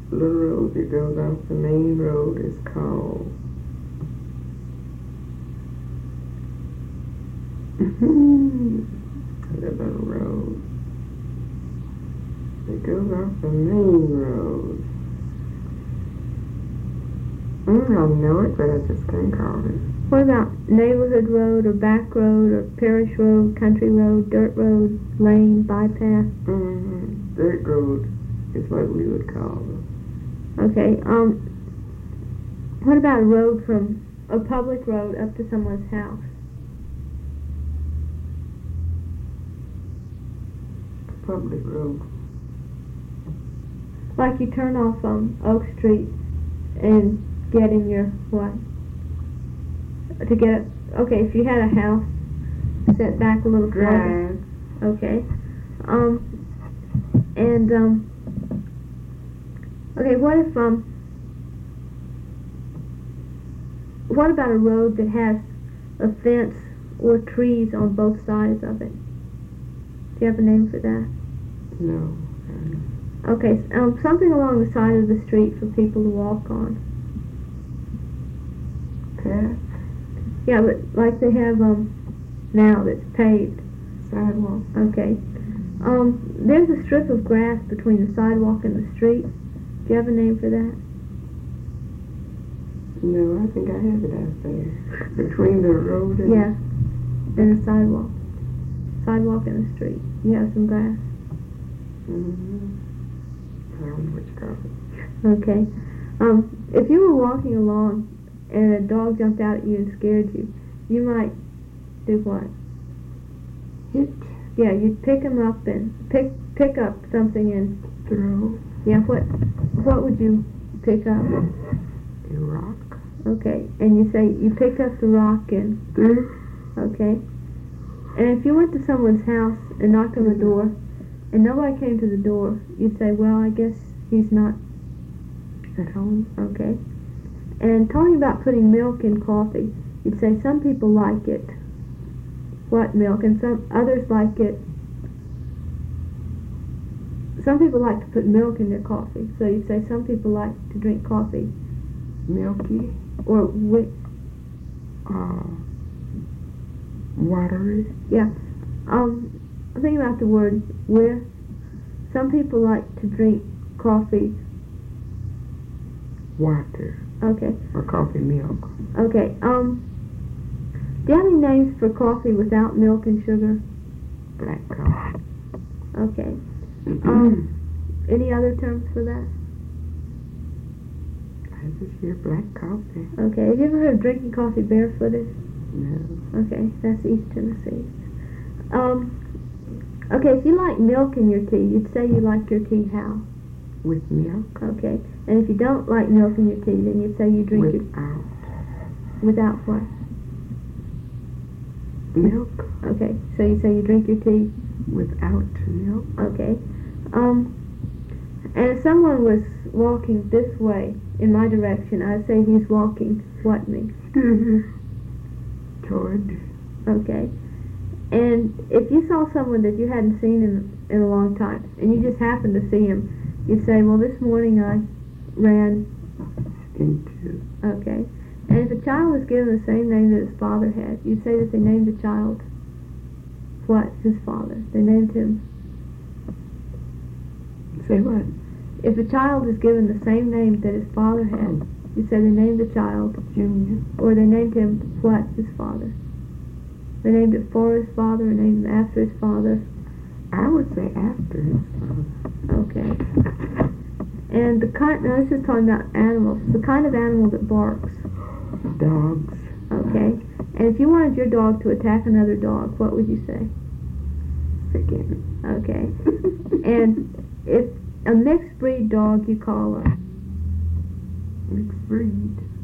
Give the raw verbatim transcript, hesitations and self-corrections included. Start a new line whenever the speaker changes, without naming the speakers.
little road that goes off the main road is called the little road that goes off the main road. Mm, I know it, but I just can't call it.
What about neighborhood road or back road or parish road, country road, dirt road, lane, bypass?
Mm-hmm. Dirt road is what we would call it.
Okay, um, what about a road from a public road up to someone's house?
Public road.
Like you turn off um, Oak Street and get in your, what? To get, okay, if you had a house set back a little
Drive.
further. Okay. Um, and, um, okay, what if, um, what about a road that has a fence or trees on both sides of it? Do you have a name for that?
No.
Okay, um, something along the side of the street for people to walk on.
Path?
Yeah, but like they have, um, now that's paved.
Sidewalk.
Okay. Um, there's a strip of grass between the sidewalk and the street. Do you have a name for that?
No, I think I have it out there. Between the road and...
Yeah, and the sidewalk. Sidewalk and the street. You have some grass.
Mm-hmm. I don't know what you call it.
Okay. Um, if you were walking along and a dog jumped out at you and scared you, you might do what?
Hit.
Yeah, you'd pick him up and pick pick up something and
Throw.
yeah. What what would you pick up?
A rock.
Okay, and you say you picked up the rock and
Throw.
okay. And if you went to someone's house and knocked on the door, and nobody came to the door, you'd say, well, I guess he's not
At home.
okay. And talking about putting milk in coffee, you'd say some people like it. What milk? And some others like it. Some people like to put milk in their coffee. So you'd say some people like to drink coffee.
Milky.
Or wi-
Uh, watery.
yeah. Um, I'm thinking about the word with. Some people like to drink coffee.
Water.
Okay.
Or coffee milk.
Okay. Um, do you have any names for coffee without milk and sugar?
Black coffee.
Okay. Um, any other terms for that?
I just hear black coffee.
Okay. Have you ever heard of drinking coffee barefooted?
No.
Okay, that's East Tennessee. Um, okay, if you like milk in your tea, you'd say you like your tea how?
With milk.
Okay. And if you don't like milk in your tea, then you'd say you drink it
Without
without what?
milk.
Okay, so you say you drink your tea.
Without milk.
Okay. Um, and if someone was walking this way in my direction, I'd say he's walking what me?
Toward.
Okay. And if you saw someone that you hadn't seen in in a long time, and you just happened to see him, you'd say, well, this morning I ran.
Into.
Okay. And if a child was given the same name that his father had, you'd say that they named the child what? His father. They named him.
Say what?
If a child is given the same name that his father had,
Oh.
you say they named the child,
Junior.
or they named him what? His father. They named it for his father, or named him after his father.
I would say after his father.
Okay. And the kind, now this is talking about animals, the kind of animal that barks.
Dogs.
Okay. And if you wanted your dog to attack another dog, what would you say?
Second.
Okay. And if a mixed breed dog you call a
Mixed breed.